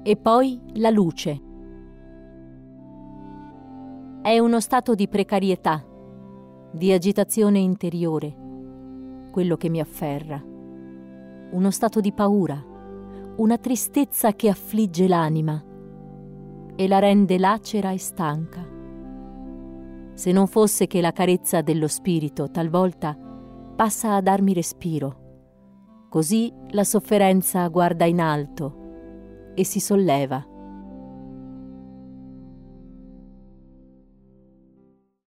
E poi la luce. È uno stato di precarietà, di agitazione interiore, quello che mi afferra. Uno stato di paura, una tristezza che affligge l'anima e la rende lacera e stanca. Se non fosse che la carezza dello spirito talvolta passa a darmi respiro, così la sofferenza guarda in alto e si solleva.